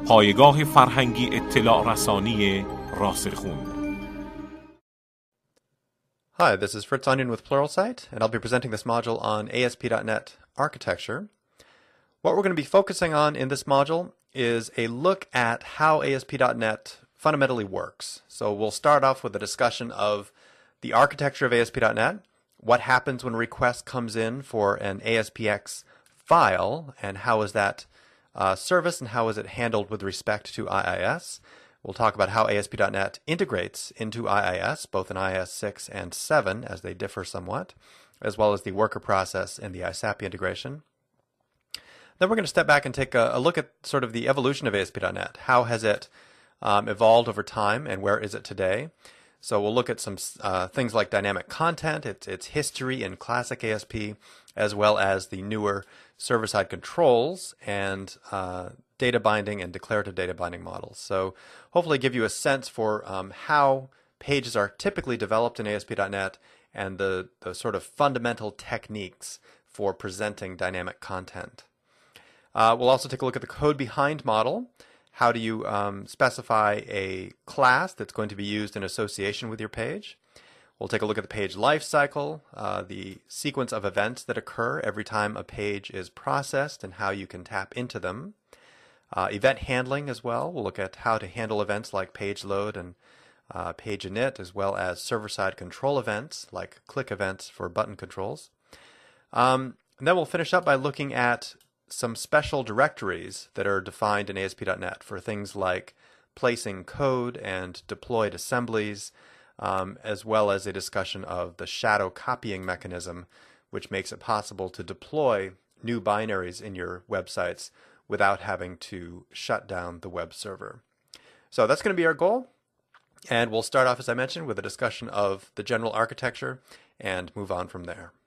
پایگاه فرهنگی اطلاع رسانی راسخون. Hi, this is Fritz Onion with Pluralsight, and I'll be presenting this module on ASP.NET architecture. What we're going to be focusing on in this module is a look at how ASP.NET fundamentally works. So we'll start off with a discussion of the architecture of ASP.NET, what happens when a request comes in for an ASPX file, and how is that serviced and how is it handled with respect to IIS. We'll talk about how ASP.NET integrates into IIS, both in IIS 6 and 7, as they differ somewhat, as well as the worker process and the ISAPI integration. Then we're going to step back and take a look at sort of the evolution of ASP.NET. How has it evolved over time, and where is it today? So we'll look at some things like dynamic content, its history in classic ASP, as well as the newer server-side controls and data binding and declarative data binding models. So hopefully give you a sense for how pages are typically developed in ASP.NET and the sort of fundamental techniques for presenting dynamic content. We'll also take a look at the code behind model. How do you specify a class that's going to be used in association with your page? We'll take a look at the page lifecycle, the sequence of events that occur every time a page is processed and how you can tap into them. Event handling as well. We'll look at how to handle events like page load and page init, as well as server-side control events like click events for button controls. And then we'll finish up by looking at some special directories that are defined in ASP.NET for things like placing code and deployed assemblies, as well as a discussion of the shadow copying mechanism, which makes it possible to deploy new binaries in your websites without having to shut down the web server. So that's going to be our goal, and we'll start off, as I mentioned, with a discussion of the general architecture and move on from there.